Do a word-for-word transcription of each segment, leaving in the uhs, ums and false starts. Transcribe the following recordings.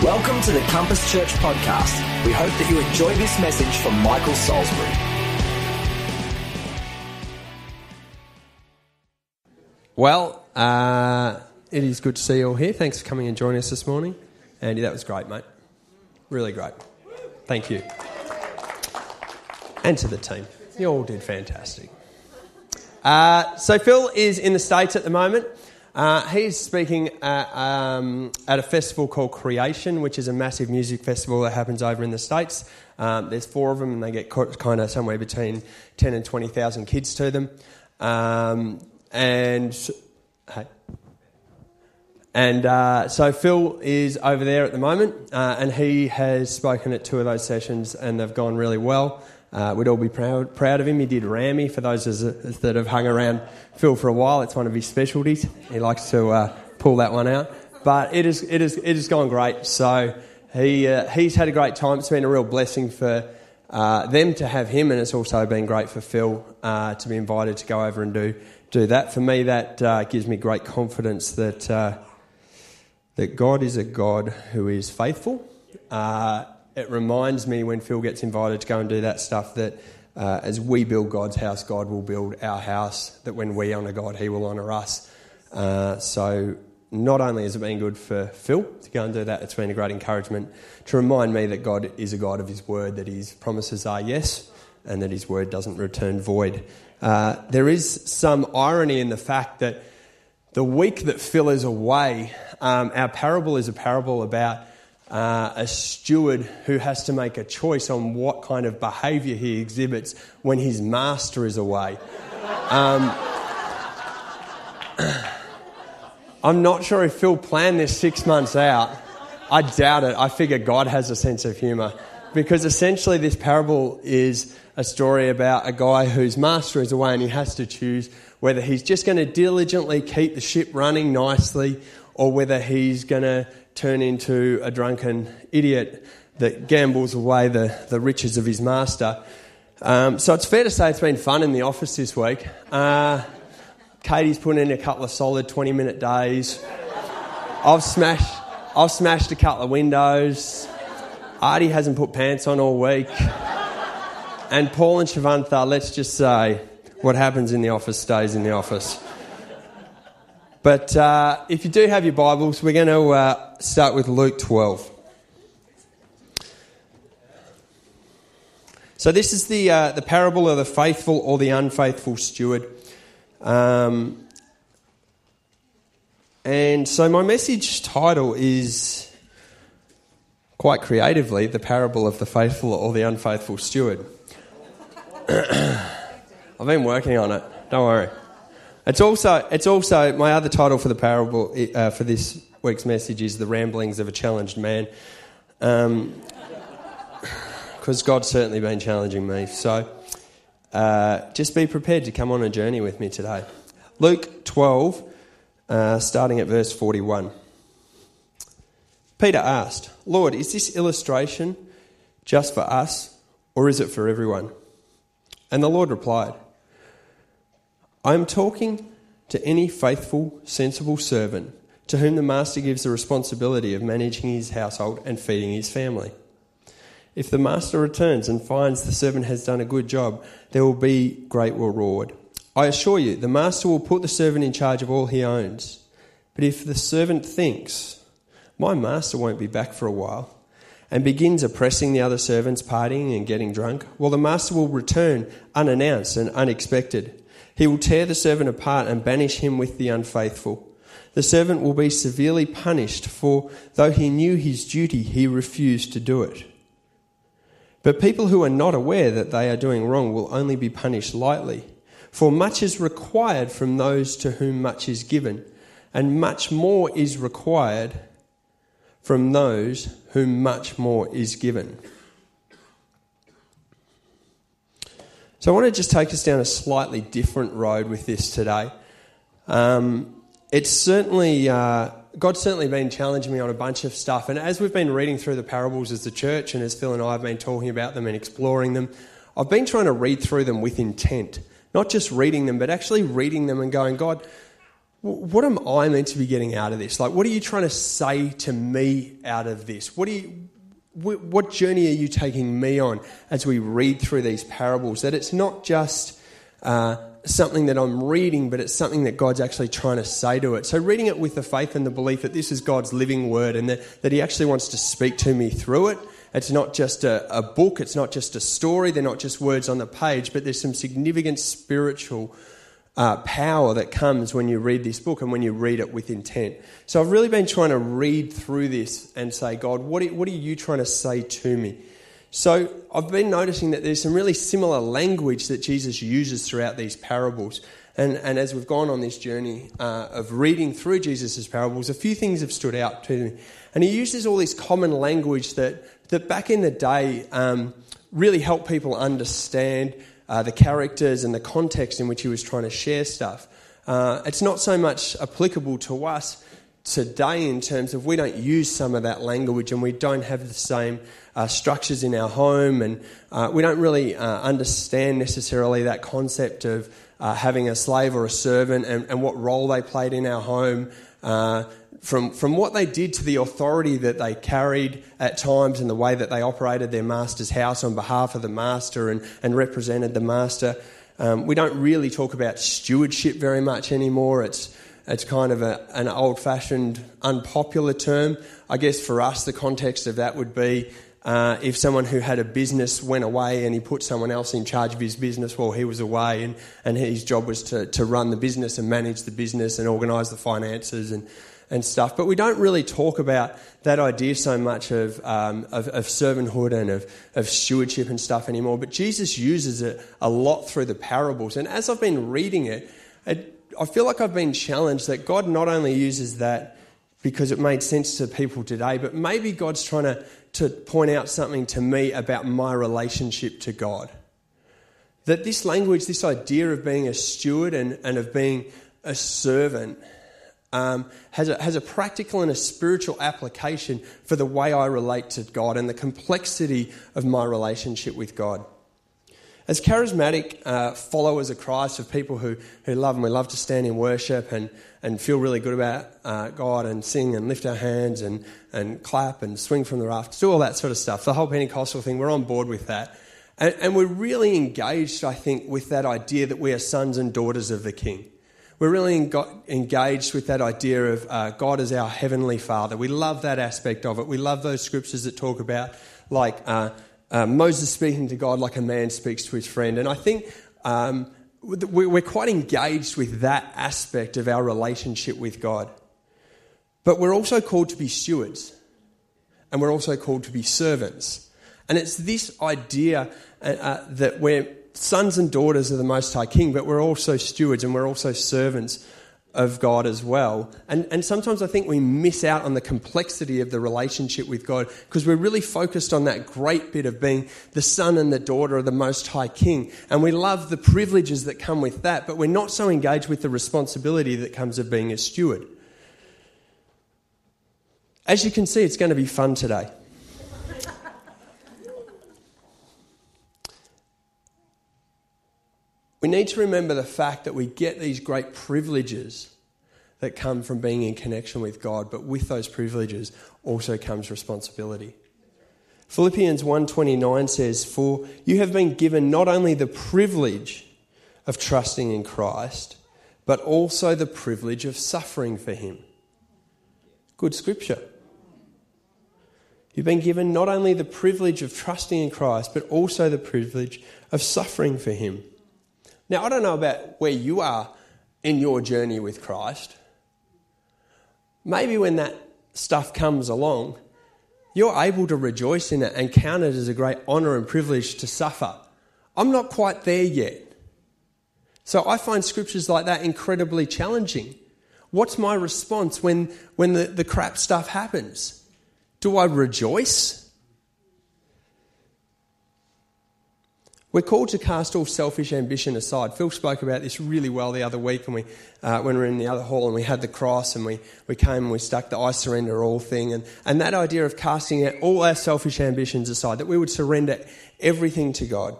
Welcome to the Compass Church podcast. We hope that you enjoy this message from Michael Salisbury. Well, uh, it is good to see you all here. Thanks for coming and joining us this morning. Andy, that was great, mate. Really great. Thank you. And to the team. You all did fantastic. Uh, so Phil is in the States at the moment. Uh, he's speaking at, um, at a festival called Creation, which is a massive music festival that happens over in the States. Um, there's four of them, and they get kind of somewhere between ten and twenty thousand kids to them. Um, and hey, and uh, so Phil is over there at the moment, uh, and he has spoken at two of those sessions, and they've gone really well. Uh, we'd all be proud proud of him. He did Rammy. For those as, as that have hung around Phil for a while, it's one of his specialties. He likes to uh, pull that one out. But it is it is it has gone great. So he uh, he's had a great time. It's been a real blessing for uh, them to have him, and it's also been great for Phil uh, to be invited to go over and do do that. For me, that uh, gives me great confidence that uh, that God is a God who is faithful. Uh, It reminds me when Phil gets invited to go and do that stuff that uh, as we build God's house, God will build our house, that when we honour God, he will honour us. Uh, so not only has it been good for Phil to go and do that, it's been a great encouragement to remind me that God is a God of his word, that his promises are yes, and that his word doesn't return void. Uh, there is some irony in the fact that the week that Phil is away, um, our parable is a parable about Uh, a steward who has to make a choice on what kind of behaviour he exhibits when his master is away. Um, I'm not sure if Phil planned this six months out. I doubt it. I figure God has a sense of humour, because essentially this parable is a story about a guy whose master is away and he has to choose whether he's just going to diligently keep the ship running nicely or whether he's going to turn into a drunken idiot that gambles away the, the riches of his master. Um, so it's fair to say it's been fun in the office this week. Uh, Katie's put in a couple of solid twenty-minute days. I've smashed, I've smashed a couple of windows. Artie hasn't put pants on all week. And Paul and Shavantha, let's just say, what happens in the office stays in the office. But uh, if you do have your Bibles, we're going to uh, start with Luke twelve. So this is the uh, the parable of the faithful or the unfaithful steward. Um, and so my message title is, quite creatively, the parable of the faithful or the unfaithful steward. I've been working on it, don't worry. It's also it's also my other title for the parable uh, for this week's message is The Ramblings of a Challenged Man, because um, God's certainly been challenging me. So uh, just be prepared to come on a journey with me today. Luke twelve, uh, starting at verse forty-one. Peter asked, "Lord, is this illustration just for us, or is it for everyone?" And the Lord replied, "I am talking to any faithful, sensible servant to whom the master gives the responsibility of managing his household and feeding his family. If the master returns and finds the servant has done a good job, there will be great reward. I assure you, the master will put the servant in charge of all he owns. But if the servant thinks, 'My master won't be back for a while,' and begins oppressing the other servants, partying and getting drunk, well, the master will return unannounced and unexpected. He will tear the servant apart and banish him with the unfaithful. The servant will be severely punished, for though he knew his duty, he refused to do it. But people who are not aware that they are doing wrong will only be punished lightly. For much is required from those to whom much is given, and much more is required from those whom much more is given." So I want to just take us down a slightly different road with this today. Um, it's certainly, uh, God's certainly been challenging me on a bunch of stuff. And as we've been reading through the parables as the church, and as Phil and I have been talking about them and exploring them, I've been trying to read through them with intent. Not just reading them, but actually reading them and going, God, what am I meant to be getting out of this? Like, what are you trying to say to me out of this? What do you, what journey are you taking me on as we read through these parables? That it's not just uh, something that I'm reading, but it's something that God's actually trying to say to it. So reading it with the faith and the belief that this is God's living word and that, that he actually wants to speak to me through it. It's not just a, a book, it's not just a story, they're not just words on the page, but there's some significant spiritual uh, power that comes when you read this book and when you read it with intent. So I've really been trying to read through this and say, God, what are, what are you trying to say to me? So I've been noticing that there's some really similar language that Jesus uses throughout these parables. And, and as we've gone on this journey uh, of reading through Jesus' parables, a few things have stood out to me. And he uses all this common language that, that back in the day um, really helped people understand uh, the characters and the context in which he was trying to share stuff. Uh, it's not so much applicable to us today in terms of we don't use some of that language and we don't have the same uh, structures in our home, and uh, we don't really uh, understand necessarily that concept of uh, having a slave or a servant and, and what role they played in our home. Uh, from from what they did to the authority that they carried at times and the way that they operated their master's house on behalf of the master and, and represented the master. Um, we don't really talk about stewardship very much anymore. It's it's kind of a, an old-fashioned, unpopular term. I guess for us, the context of that would be uh, if someone who had a business went away and he put someone else in charge of his business while he was away, and, and his job was to, to run the business and manage the business and organise the finances and and stuff. But we don't really talk about that idea so much of um, of, of servanthood and of, of stewardship and stuff anymore. But Jesus uses it a lot through the parables. And as I've been reading it, it I feel like I've been challenged that God not only uses that because it made sense to people today, but maybe God's trying to, to point out something to me about my relationship to God. That this language, this idea of being a steward and, and of being a servant um, has a, has a practical and a spiritual application for the way I relate to God and the complexity of my relationship with God. As charismatic uh, followers of Christ, of people who, who love Him, we love to stand in worship and, and feel really good about uh, God and sing and lift our hands and, and clap and swing from the rafters, do all that sort of stuff. The whole Pentecostal thing, we're on board with that. And, and we're really engaged, I think, with that idea that we are sons and daughters of the King. We're really en- engaged with that idea of uh, God as our Heavenly Father. We love that aspect of it. We love those scriptures that talk about, like, uh, Uh, Moses speaking to God like a man speaks to his friend. And I think um, we're quite engaged with that aspect of our relationship with God. But we're also called to be stewards. And we're also called to be servants. And it's this idea uh, uh, that we're sons and daughters of the Most High King, but we're also stewards and we're also servants of God as well. And and sometimes I think we miss out on the complexity of the relationship with God because we're really focused on that great bit of being the son and the daughter of the Most High King. And we love the privileges that come with that, but we're not so engaged with the responsibility that comes of being a steward. As you can see, it's going to be fun today. We need to remember the fact that we get these great privileges that come from being in connection with God, but with those privileges also comes responsibility. Philippians one twenty-nine says, "For you have been given not only the privilege of trusting in Christ, but also the privilege of suffering for Him." Good scripture. You've been given not only the privilege of trusting in Christ, but also the privilege of suffering for Him. Now, I don't know about where you are in your journey with Christ. Maybe when that stuff comes along, you're able to rejoice in it and count it as a great honour and privilege to suffer. I'm not quite there yet. So I find scriptures like that incredibly challenging. What's my response when, when the, the crap stuff happens? Do I rejoice? We're called to cast all selfish ambition aside. Phil spoke about this really well the other week and we, uh, when we were in the other hall and we had the cross and we, we came and we stuck the I surrender all thing. And, and that idea of casting out all our selfish ambitions aside, that we would surrender everything to God.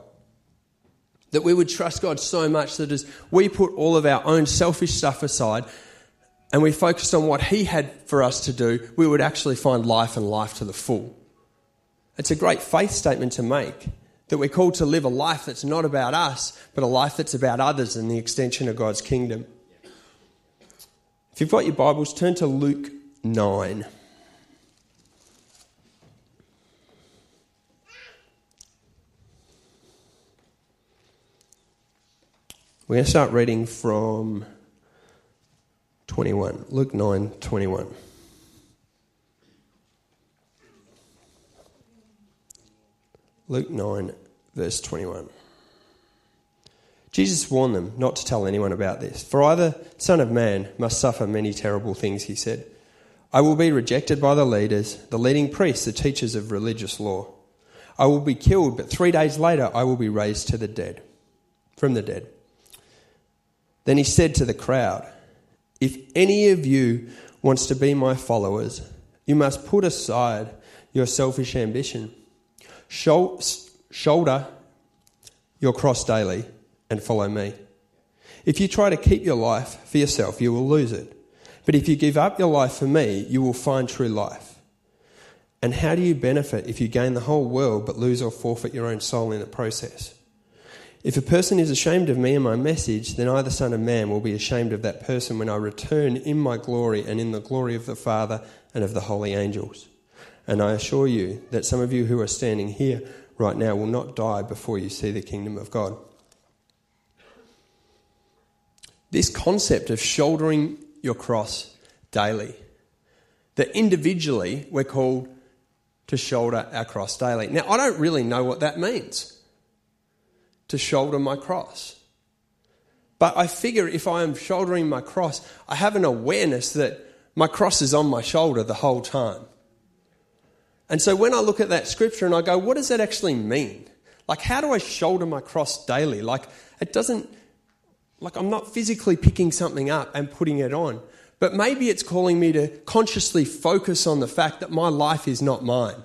That we would trust God so much that as we put all of our own selfish stuff aside, and we focused on what he had for us to do, we would actually find life and life to the full. It's a great faith statement to make, that we're called to live a life that's not about us, but a life that's about others and the extension of God's kingdom. If you've got your Bibles, turn to Luke nine. We're going to start reading from twenty-one. Luke nine, twenty-one. Luke nine, verse twenty-one. Jesus warned them not to tell anyone about this. For I, the Son of Man, must suffer many terrible things, he said. I will be rejected by the leaders, the leading priests, the teachers of religious law. I will be killed, but three days later I will be raised to the dead, from the dead. Then he said to the crowd, if any of you wants to be my followers, you must put aside your selfish ambition. Shoulder your cross daily and follow me. If you try to keep your life for yourself, you will lose it. But if you give up your life for me, you will find true life. And how do you benefit if you gain the whole world but lose or forfeit your own soul in the process? If a person is ashamed of me and my message, then I, the Son of Man, will be ashamed of that person when I return in my glory and in the glory of the Father and of the holy angels. And I assure you that some of you who are standing here right now will not die before you see the kingdom of God. This concept of shouldering your cross daily, that individually we're called to shoulder our cross daily. Now, I don't really know what that means, to shoulder my cross. But I figure if I am shouldering my cross, I have an awareness that my cross is on my shoulder the whole time. And so when I look at that scripture and I go, what does that actually mean? Like, how do I shoulder my cross daily? Like, it doesn't, like I'm not physically picking something up and putting it on. But maybe it's calling me to consciously focus on the fact that my life is not mine.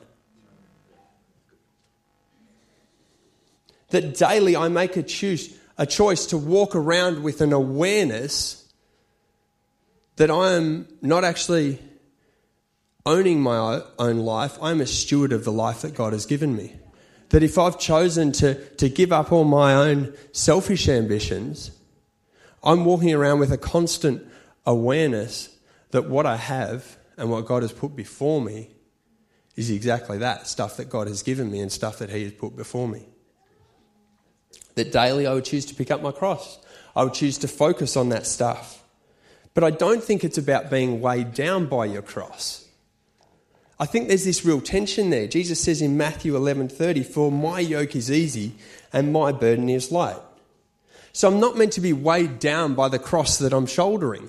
That daily I make a choose, a choice to walk around with an awareness that I am not actually owning my own life. I'm a steward of the life that God has given me. That if I've chosen to, to give up all my own selfish ambitions, I'm walking around with a constant awareness that what I have and what God has put before me is exactly that, stuff that God has given me and stuff that he has put before me. That daily I would choose to pick up my cross. I would choose to focus on that stuff. But I don't think it's about being weighed down by your cross. I think there's this real tension there. Jesus says in Matthew eleven thirty, for my yoke is easy and my burden is light. So I'm not meant to be weighed down by the cross that I'm shouldering.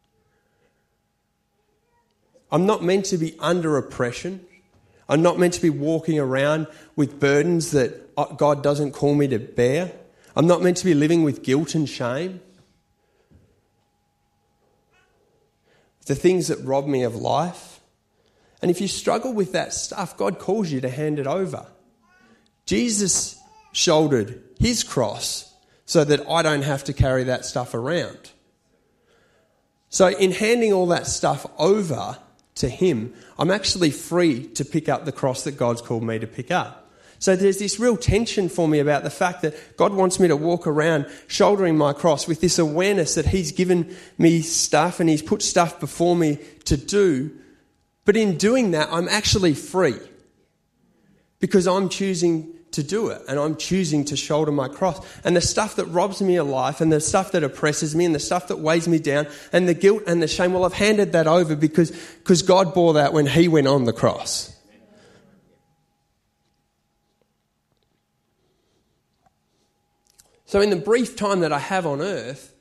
I'm not meant to be under oppression. I'm not meant to be walking around with burdens that God doesn't call me to bear. I'm not meant to be living with guilt and shame. The things that rob me of life. And if you struggle with that stuff, God calls you to hand it over. Jesus shouldered his cross so that I don't have to carry that stuff around. So in handing all that stuff over to him, I'm actually free to pick up the cross that God's called me to pick up. So there's this real tension for me about the fact that God wants me to walk around shouldering my cross with this awareness that he's given me stuff and he's put stuff before me to do. But in doing that, I'm actually free because I'm choosing to do it and I'm choosing to shoulder my cross. And the stuff that robs me of life and the stuff that oppresses me and the stuff that weighs me down and the guilt and the shame, well, I've handed that over because, because God bore that when he went on the cross. So in the brief time that I have on earth,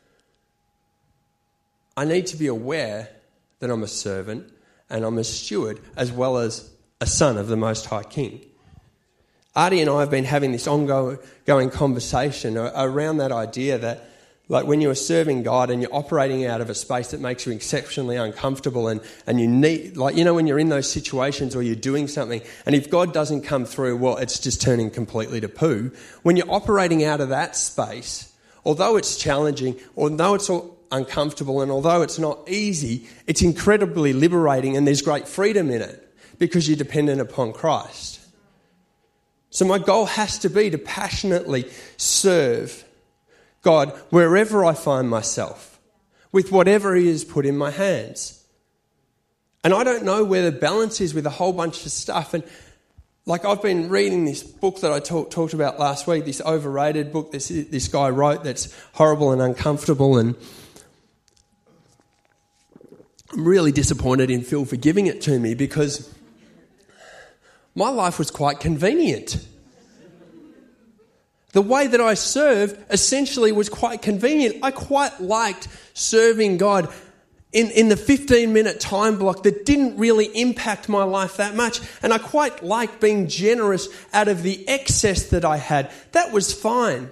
I need to be aware that I'm a servant and I'm a steward as well as a son of the Most High King. Artie and I have been having this ongoing going conversation around that idea that, like, when you're serving God and you're operating out of a space that makes you exceptionally uncomfortable and, and you need, like, you know, when you're in those situations or you're doing something and if God doesn't come through, well, it's just turning completely to poo. When you're operating out of that space, although it's challenging, although it's all, uncomfortable, and although it's not easy, it's incredibly liberating, and there's great freedom in it because you're dependent upon Christ. So my goal has to be to passionately serve God wherever I find myself, with whatever He has put in my hands. And I don't know where the balance is with a whole bunch of stuff. And like I've been reading this book that I talk, talked about last week, this overrated book this, this guy wrote that's horrible and uncomfortable, and I'm really disappointed in Phil for giving it to me because my life was quite convenient. The way that I served essentially was quite convenient. I quite liked serving God in, in the fifteen-minute time block that didn't really impact my life that much. And I quite liked being generous out of the excess that I had. That was fine.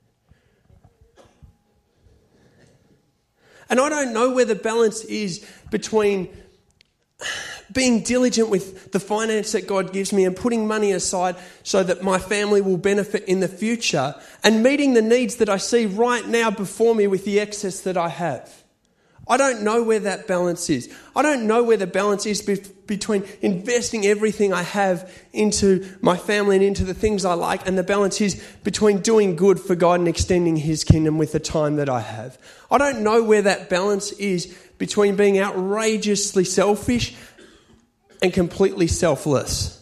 And I don't know where the balance is between being diligent with the finance that God gives me and putting money aside so that my family will benefit in the future, and meeting the needs that I see right now before me with the excess that I have. I don't know where that balance is. I don't know where the balance is be- between investing everything I have into my family and into the things I like, and the balance is between doing good for God and extending His kingdom with the time that I have. I don't know where that balance is between being outrageously selfish and completely selfless.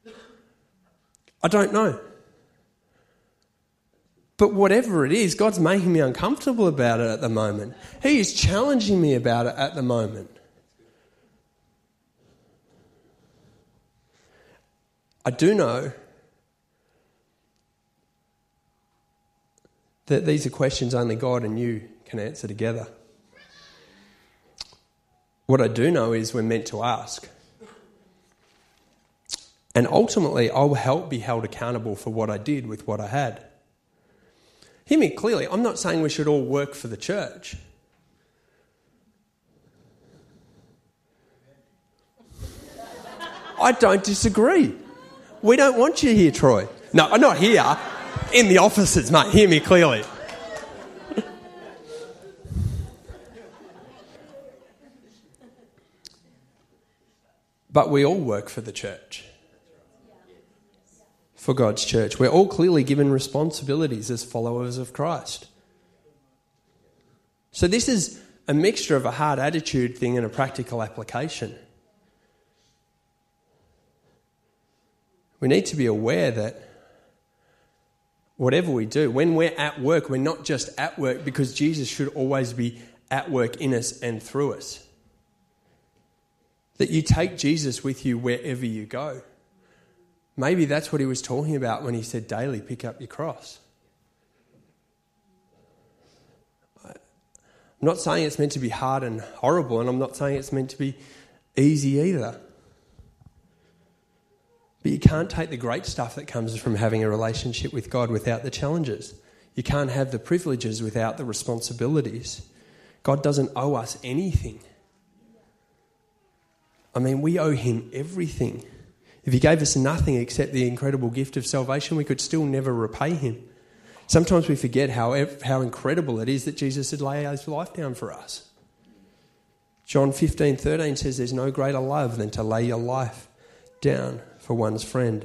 I don't know. But whatever it is, God's making me uncomfortable about it at the moment. He is challenging me about it at the moment. I do know that these are questions only God and you can answer together. What I do know is we're meant to ask. And ultimately, I will help be held accountable for what I did with what I had. Hear me clearly, I'm not saying we should all work for the church. I don't disagree. We don't want you here, Troy. No, not here. In the offices, mate. Hear me clearly. But we all work for the church. For God's church. We're all clearly given responsibilities as followers of Christ. So this is a mixture of a hard attitude thing and a practical application. We need to be aware that whatever we do, when we're at work, we're not just at work because Jesus should always be at work in us and through us. That you take Jesus with you wherever you go. Maybe that's what he was talking about when he said daily pick up your cross. I'm not saying it's meant to be hard and horrible, and I'm not saying it's meant to be easy either. But you can't take the great stuff that comes from having a relationship with God without the challenges. You can't have the privileges without the responsibilities. God doesn't owe us anything. I mean, we owe him everything. If he gave us nothing except the incredible gift of salvation, we could still never repay him. Sometimes we forget how, how incredible it is that Jesus had laid his life down for us. John fifteen thirteen says there's no greater love than to lay your life down for one's friend.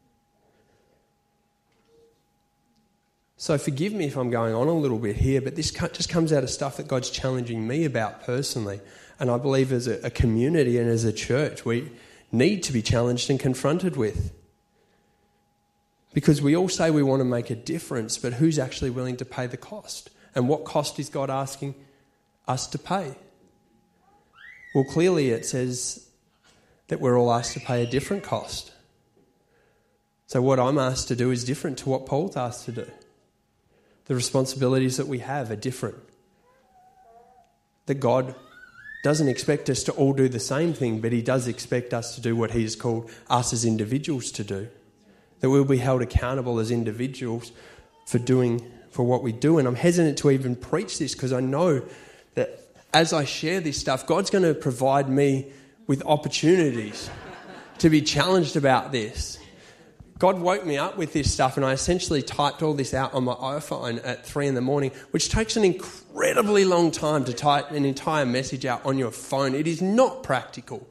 So forgive me if I'm going on a little bit here, but this just comes out of stuff that God's challenging me about personally. And I believe as a, a community and as a church, we need to be challenged and confronted with. Because we all say we want to make a difference, but who's actually willing to pay the cost? And what cost is God asking us to pay? Well, clearly it says that we're all asked to pay a different cost. So what I'm asked to do is different to what Paul's asked to do. The responsibilities that we have are different. That God doesn't expect us to all do the same thing, but he does expect us to do what he has called us as individuals to do. That we'll be held accountable as individuals for doing, for what we do. And I'm hesitant to even preach this because I know that as I share this stuff, God's going to provide me with opportunities to be challenged about this. God woke me up with this stuff, and I essentially typed all this out on my iPhone at three in the morning, which takes an incredibly long time to type an entire message out on your phone. It is not practical.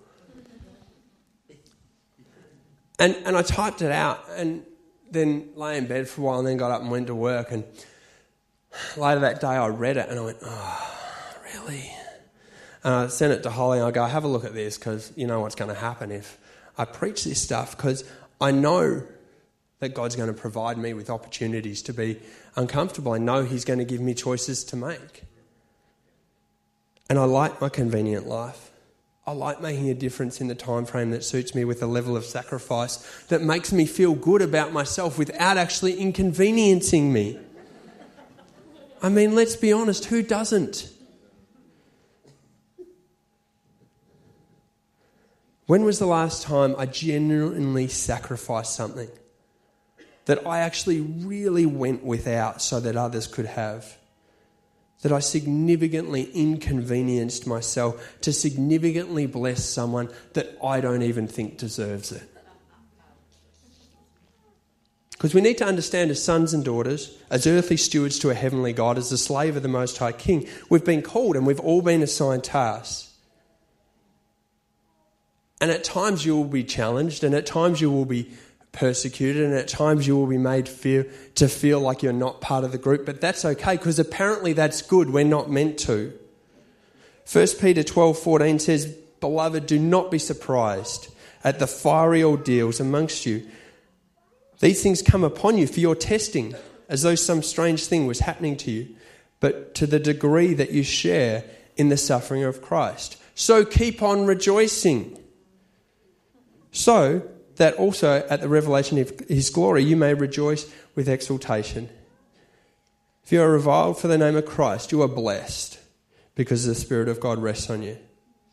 And and I typed it out and then lay in bed for a while and then got up and went to work. And later that day I read it and I went, oh, really? And I sent it to Holly and I go, have a look at this, because you know what's going to happen if I preach this stuff, because I know that God's going to provide me with opportunities to be uncomfortable. I know he's going to give me choices to make. And I like my convenient life. I like making a difference in the time frame that suits me with a level of sacrifice that makes me feel good about myself without actually inconveniencing me. I mean, let's be honest, who doesn't? When was the last time I genuinely sacrificed something that I actually really went without so that others could have? That I significantly inconvenienced myself to significantly bless someone that I don't even think deserves it. Because we need to understand, as sons and daughters, as earthly stewards to a heavenly God, as the slave of the Most High King, we've been called and we've all been assigned tasks. And at times you will be challenged, and at times you will be persecuted, and at times you will be made feel, to feel like you're not part of the group, but that's okay, because apparently that's good. We're not meant to. First Peter twelve fourteen says, "Beloved, do not be surprised at the fiery ordeals amongst you. These things come upon you for your testing, as though some strange thing was happening to you, but to the degree that you share in the suffering of Christ. So keep on rejoicing, so that also at the revelation of his glory you may rejoice with exultation. If you are reviled for the name of Christ, you are blessed, because the Spirit of God rests on you."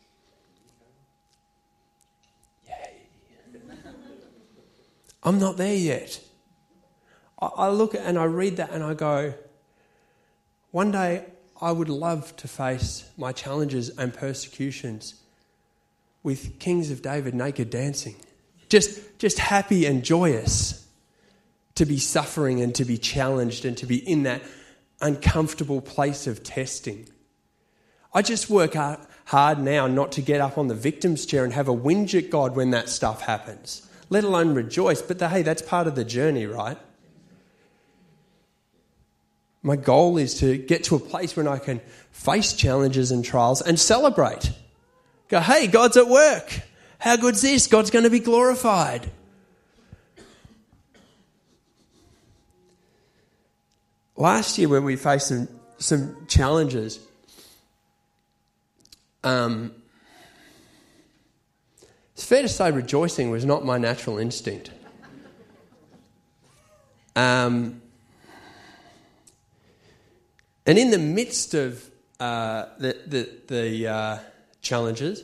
Yay. I'm not there yet. I, I look at and I read that and I go, one day I would love to face my challenges and persecutions with kings of David naked dancing. Just, just happy and joyous to be suffering and to be challenged and to be in that uncomfortable place of testing. I just work hard now not to get up on the victim's chair and have a whinge at God when that stuff happens, let alone rejoice. But the, hey, that's part of the journey, right? My goal is to get to a place when I can face challenges and trials and celebrate. Go, hey, God's at work. How good's this? God's going to be glorified. Last year when we faced some, some challenges, um, it's fair to say rejoicing was not my natural instinct. Um, and in the midst of uh, the, the, the uh, challenges,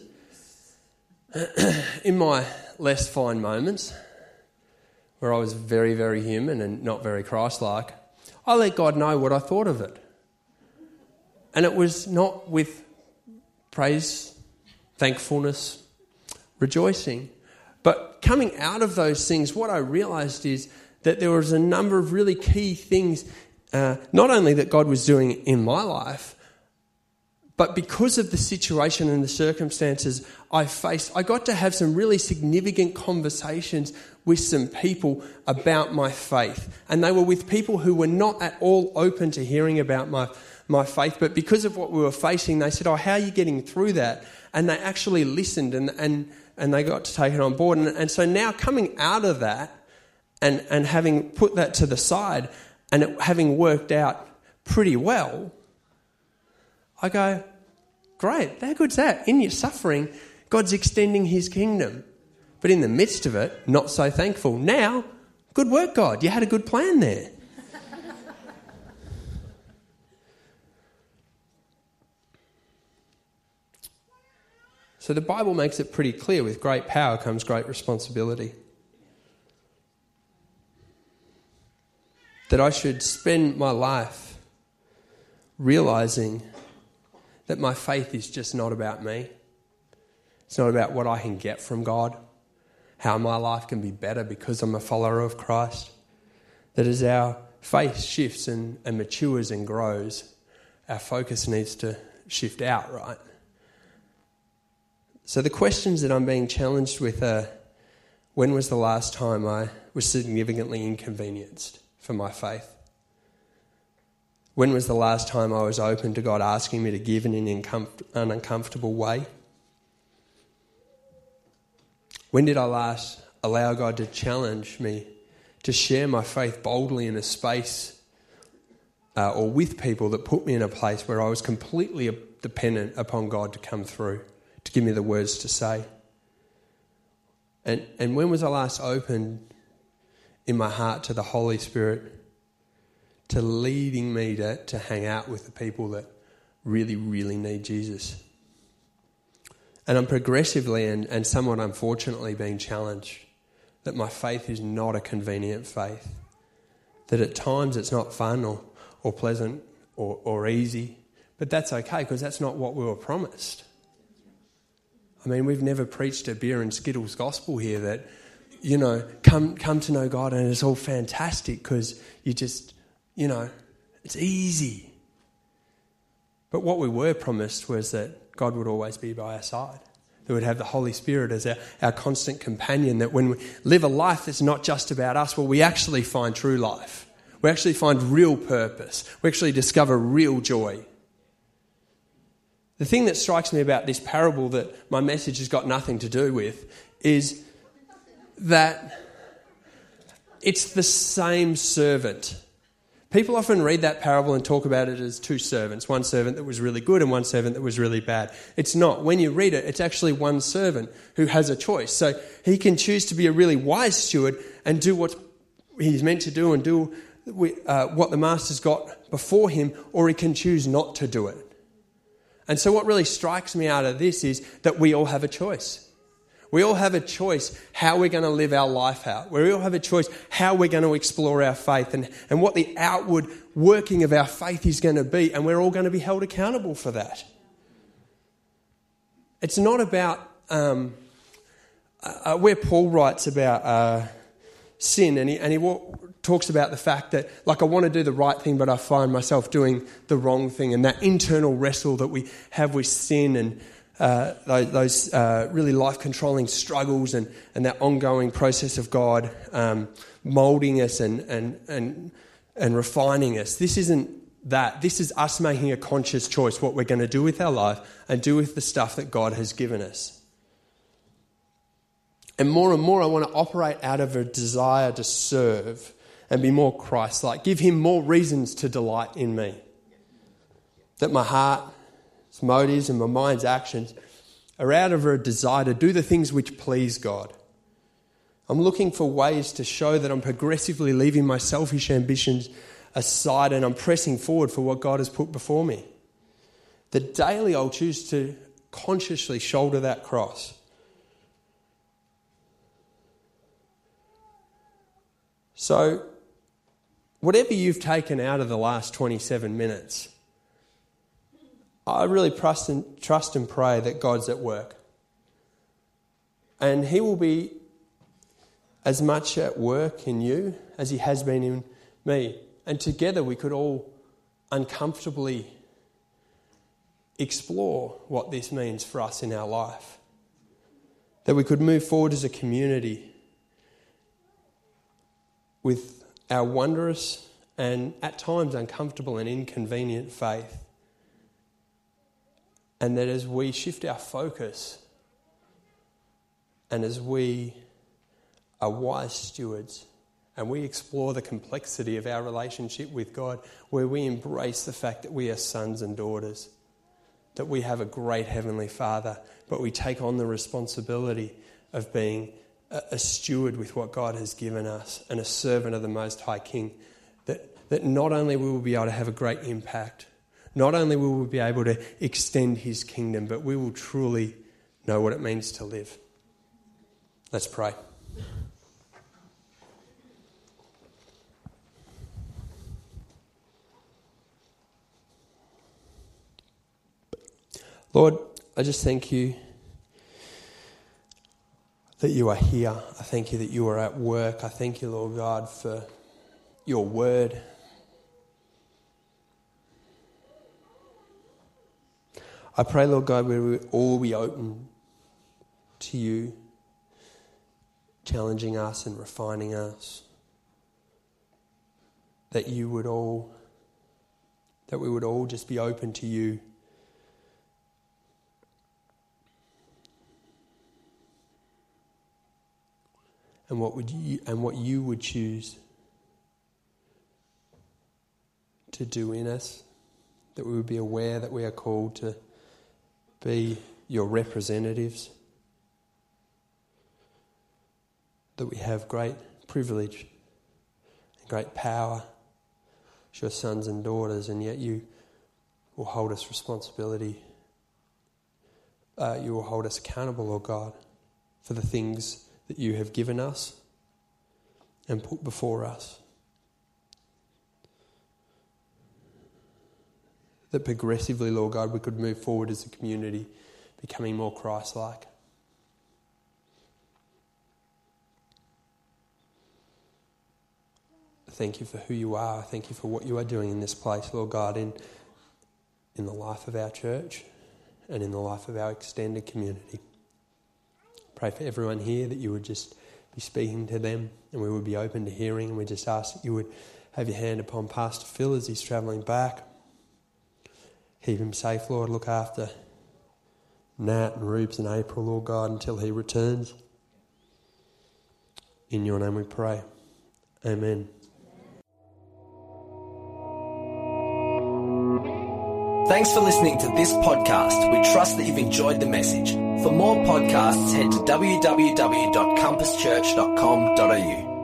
in my less fine moments, where I was very, very human and not very Christ-like, I let God know what I thought of it. And it was not with praise, thankfulness, rejoicing. But coming out of those things, what I realised is that there was a number of really key things, uh, not only that God was doing in my life, but because of the situation and the circumstances I faced, I got to have some really significant conversations with some people about my faith. And they were with people who were not at all open to hearing about my, my faith. But because of what we were facing, they said, oh, how are you getting through that? And they actually listened and and, and they got to take it on board. And, and so now coming out of that and, and having put that to the side and it having worked out pretty well, I go, great, how good's that? In your suffering, God's extending his kingdom. But in the midst of it, not so thankful. Now, good work, God. You had a good plan there. So the Bible makes it pretty clear, with great power comes great responsibility. That I should spend my life realising that my faith is just not about me. It's not about what I can get from God. how my life can be better because I'm a follower of Christ. That as our faith shifts and, and matures and grows, our focus needs to shift out, right? So the questions that I'm being challenged with are, when was the last time I was significantly inconvenienced for my faith? When was the last time I was open to God asking me to give in an, incom- an uncomfortable way? When did I last allow God to challenge me to share my faith boldly in a space uh, or with people that put me in a place where I was completely dependent upon God to come through, to give me the words to say? And, and when was I last open in my heart to the Holy Spirit to leading me to, to hang out with the people that really, really need Jesus? And I'm progressively and, and somewhat unfortunately being challenged that my faith is not a convenient faith. That at times it's not fun or, or pleasant or, or easy. But that's okay, because that's not what we were promised. I mean, we've never preached a beer and Skittles gospel here that, you know, come come to know God and it's all fantastic because you just, you know, it's easy. But what we were promised was that God would always be by our side. That we'd have the Holy Spirit as our, our constant companion, that when we live a life that's not just about us, well, we actually find true life. We actually find real purpose. We actually discover real joy. The thing that strikes me about this parable that my message has got nothing to do with is that it's the same servant. People often read that parable and talk about it as two servants, one servant that was really good and one servant that was really bad. It's not. When you read it, it's actually one servant who has a choice. So he can choose to be a really wise steward and do what he's meant to do and do uh, what the master's got before him, or he can choose not to do it. And so what really strikes me out of this is that we all have a choice. We all have a choice how we're going to live our life out. We all have a choice how we're going to explore our faith and, and what the outward working of our faith is going to be. And we're all going to be held accountable for that. It's not about um, uh, where Paul writes about uh, sin, and he, and he walk, talks about the fact that, like, I want to do the right thing, but I find myself doing the wrong thing, and that internal wrestle that we have with sin and uh, those, those uh, really life-controlling struggles and, and that ongoing process of God um, moulding us and, and, and, and refining us. This isn't that. This is us making a conscious choice what we're going to do with our life and do with the stuff that God has given us. And more and more, I want to operate out of a desire to serve and be more Christ-like. Give him more reasons to delight in me. That my heart's motives and my mind's actions are out of a desire to do the things which please God. I'm looking for ways to show that I'm progressively leaving my selfish ambitions aside and I'm pressing forward for what God has put before me. That daily I'll choose to consciously shoulder that cross. So, whatever you've taken out of the last twenty-seven minutes, I really trust and, trust and pray that God's at work. And he will be as much at work in you as he has been in me. And together we could all uncomfortably explore what this means for us in our life. That we could move forward as a community with our wondrous and at times uncomfortable and inconvenient faith. And that as we shift our focus and as we are wise stewards and we explore the complexity of our relationship with God, where we embrace the fact that we are sons and daughters, that we have a great Heavenly Father, but we take on the responsibility of being a steward with what God has given us and a servant of the Most High King, that, that not only will we be able to have a great impact, not only will we be able to extend his kingdom, but we will truly know what it means to live. Let's pray. Lord, I just thank you that you are here. I thank you that you are at work. I thank you, Lord God, for your word. I pray, Lord God, we will all be open to you, challenging us and refining us. That you would all, that we would all just be open to you. And what would you and what you would choose to do in us, that we would be aware that we are called to be your representatives, that we have great privilege and great power as your sons and daughters, and yet you will hold us responsibility. Uh, you will hold us accountable, Lord God, for the things that you have given us and put before us. That progressively, Lord God, we could move forward as a community, becoming more Christ-like. Thank you for who you are. Thank you for what you are doing in this place, Lord God, in, in the life of our church and in the life of our extended community. Pray for everyone here that you would just be speaking to them and we would be open to hearing, and we just ask that you would have your hand upon Pastor Phil as he's travelling back. Keep him safe, Lord. Look after Nat and Rubes and April, Lord God, until he returns. In your name we pray. Amen. Thanks for listening to this podcast. We trust that you've enjoyed the message. For more podcasts, head to w w w dot compass church dot com dot a u.